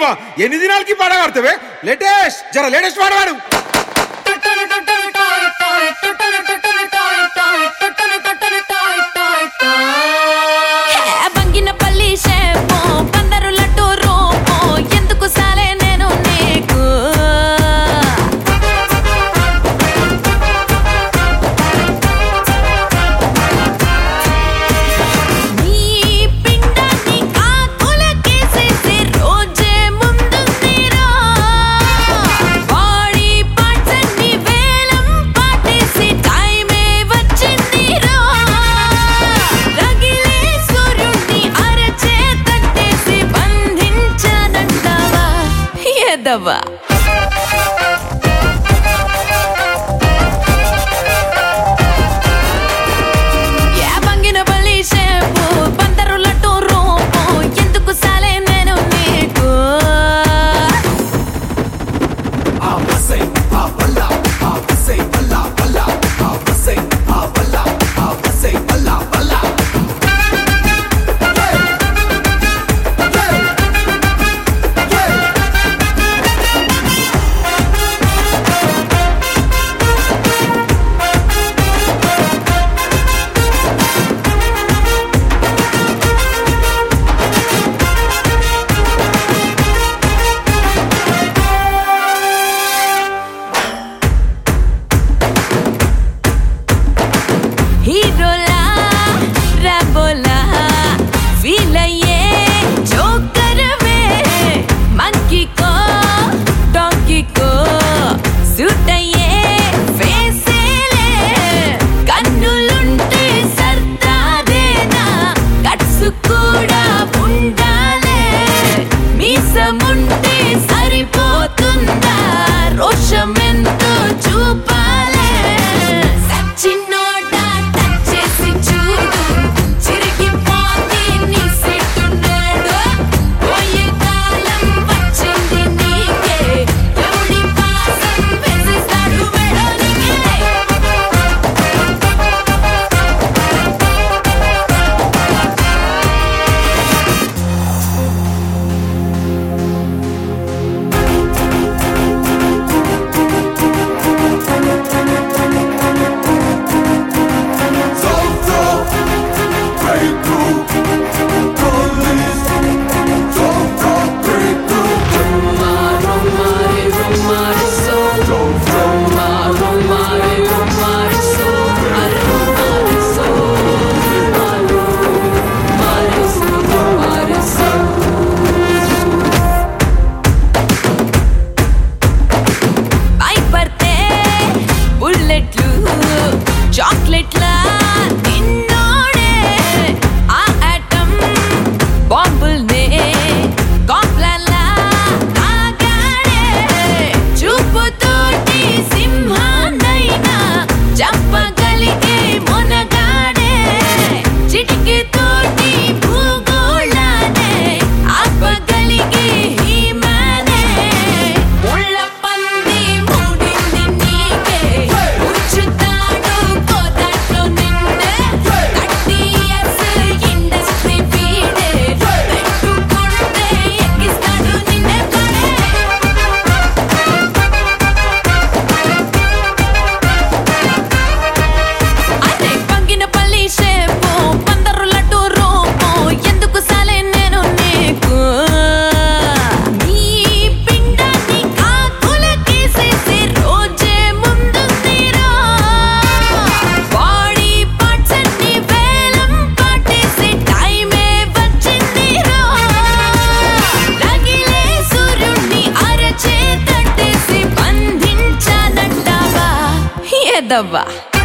అవ్వ ఎన్ని దినాలకి పాట పాడతావే? లేటెస్ట్ జర లేటెస్ట్ పాట పాడు. బంగినపల్లి షేపో బందరు లడ్డు రూపో ఎందుకు సాలే నేను నీకు నీ పిండాన్ని కాకులకేసేసి రోజే ముందుందిరా బాడీ పార్ట్స్ అన్ని వేలం పాటేసి టైమే వచ్చిందిరా రగిలే సూర్యుడిని అరచేతట్టేసి బంధించానంటావా ఎదవా బంగినపల్లి షేపు బందరు లడ్డు రూపో ఎందుకు సాలే నేను నీకు హీరోలా రాబోలా ఫీల్ అయ్యే జోకరవే మంకీకో డాంకీకో సూట్ అయ్యే ఫేసేలే కన్నులుంటే సర్దారేనా కట్సు కూడా ఉండాలే మీసముంటే సరిపోతుందా రోషమెంతో చూపాలే సచ్చినోడా టచ్ చేసి చూడు చిరిగిపోతే నీ సెట్టున్నాడు పోయే కాలం వచ్చింది నీకే ఎవడి పాసం వేసేస్తాడు మెడోనికే భయపడితే బుల్లెట్లు చాక్లెట్లా నిన్నోడే ఆ ఆటం బాంబుల్నే కాంప్లాన్లా ఆగాడే చూపుతోటి సింహాన్నైనా చంపగలిగే మొనగాడే చిటికెతోటి భూగోళానే ఆపగలిగే హీమానే ముళ్ళ పంది మూడింది నీకే ఉంచుతాడు కోదాట్లో నిన్నే 30 years ఇండస్ట్రీ వీడే పెట్టుకుంటే ఎక్కిస్తాడు నిన్నే పడే అదే బంగినపల్లి షేపు బందరు లడ్డు రూపో ఎందుకు సాలే నేను నీకు నీ పిండాన్ని కాకులకేసేసి రోజే ముందుందిరా బాడీ పార్ట్స్ అన్ని వేలం పాటేసి టైమే వచ్చిందిరా రగిలే సూర్యుడిని అరచేతట్టేసి బంధించానంటావా ఎదవా